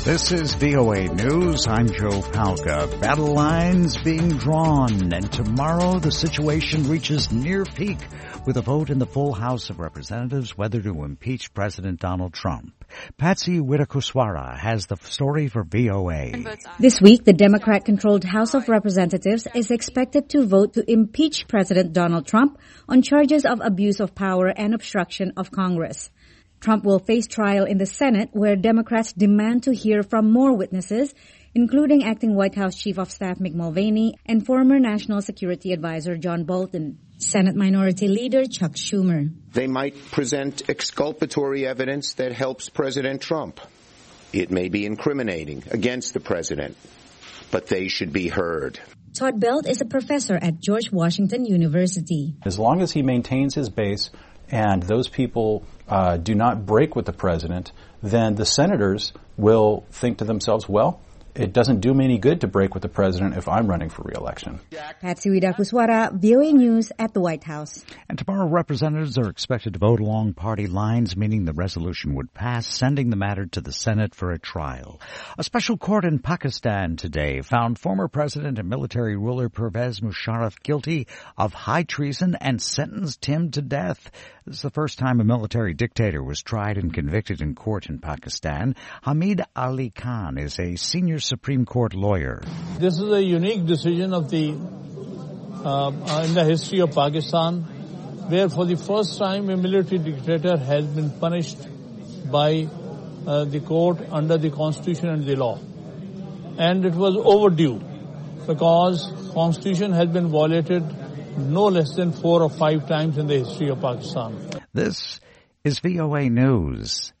This is VOA News. I'm Joe Palca. Battle lines being drawn, and tomorrow the situation reaches near peak with a vote in the full House of Representatives whether to impeach President Donald Trump. Patsy Widakuswara has the story for VOA. This week, the Democrat-controlled House of Representatives is expected to vote to impeach President Donald Trump on charges of abuse of power and obstruction of Congress. Trump will face trial in the Senate, where Democrats demand to hear from more witnesses, including acting White House Chief of Staff Mick Mulvaney and former National Security Advisor John Bolton. Senate Minority Leader Chuck Schumer. They might present exculpatory evidence that helps President Trump. It may be incriminating against the president, but they should be heard. Todd Belt is a professor at George Washington University. As long as he maintains his base and those people do not break with the president, then the senators will think to themselves, well, it doesn't do me any good to break with the president if I'm running for re-election. Patsy Widakuswara, VOA News at the White House. And tomorrow representatives are expected to vote along party lines, meaning the resolution would pass, sending the matter to the Senate for a trial. A special court in Pakistan today found former president and military ruler Pervez Musharraf guilty of high treason and sentenced him to death. This is the first time a military dictator was tried and convicted in court in Pakistan. Hamid Ali Khan is a senior Supreme Court lawyer. This is a unique decision of in the history of Pakistan, where for the first time a military dictator has been punished by the court under the constitution and the law. And it was overdue because constitution has been violated no less than 4 or 5 times in the history of Pakistan. This is VOA News.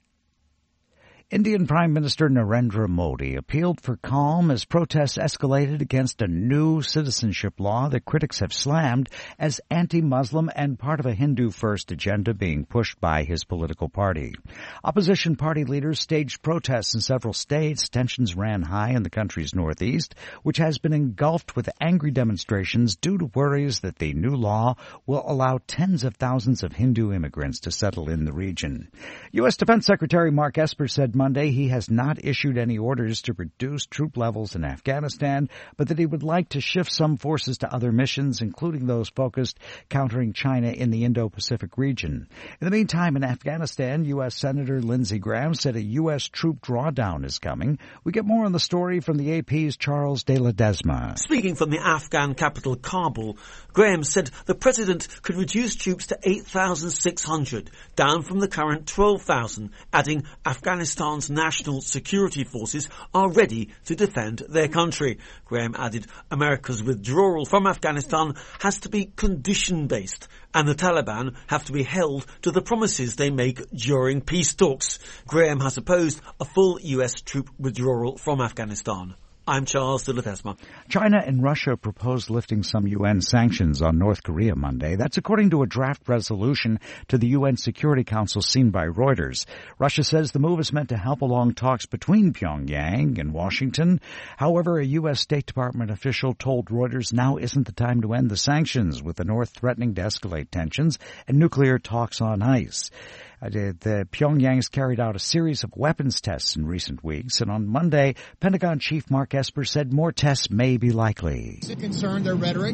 Indian Prime Minister Narendra Modi appealed for calm as protests escalated against a new citizenship law that critics have slammed as anti-Muslim and part of a Hindu-first agenda being pushed by his political party. Opposition party leaders staged protests in several states. Tensions ran high in the country's northeast, which has been engulfed with angry demonstrations due to worries that the new law will allow tens of thousands of Hindu immigrants to settle in the region. U.S. Defense Secretary Mark Esper said Monday he has not issued any orders to reduce troop levels in Afghanistan, but that he would like to shift some forces to other missions, including those focused countering China in the Indo-Pacific region. In the meantime, in Afghanistan, U.S. Senator Lindsey Graham said a U.S. troop drawdown is coming. We get more on the story from the AP's Charles de Ledesma. Speaking from the Afghan capital, Kabul, Graham said the president could reduce troops to 8,600, down from the current 12,000, adding Afghanistan's national security forces are ready to defend their country. Graham added America's withdrawal from Afghanistan has to be condition-based, and the Taliban have to be held to the promises they make during peace talks. Graham has opposed a full U.S. troop withdrawal from Afghanistan. I'm Charles de Ledesma. China and Russia proposed lifting some UN sanctions on North Korea Monday. That's according to a draft resolution to the UN Security Council seen by Reuters. Russia says the move is meant to help along talks between Pyongyang and Washington. However, a U.S. State Department official told Reuters now isn't the time to end the sanctions, with the North threatening to escalate tensions and nuclear talks on ice. The Pyongyang's carried out a series of weapons tests in recent weeks, and on Monday, Pentagon Chief Mark Esper said more tests may be likely. Is it concerned their rhetoric?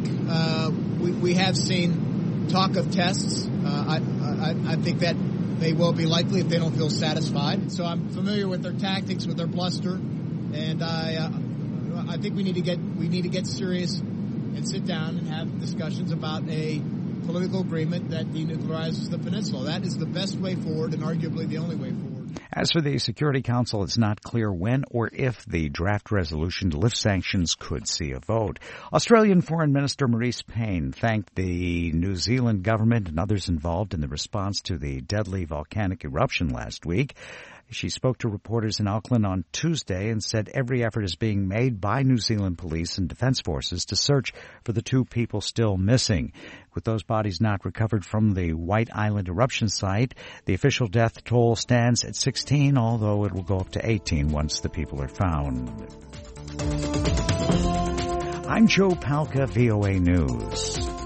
We have seen talk of tests. I think that they will be likely if they don't feel satisfied. So I'm familiar with their tactics, with their bluster, and I think we need to get serious and sit down and have discussions about a political agreement that denuclearizes the peninsula. That is the best way forward and arguably the only way forward. As for the Security Council, it's not clear when or if the draft resolution to lift sanctions could see a vote. Australian Foreign Minister Marise Payne thanked the New Zealand government and others involved in the response to the deadly volcanic eruption last week. She spoke to reporters in Auckland on Tuesday and said every effort is being made by New Zealand police and defense forces to search for the 2 people still missing. With those bodies not recovered from the White Island eruption site, the official death toll stands at 16, although it will go up to 18 once the people are found. I'm Joe Palca, VOA News.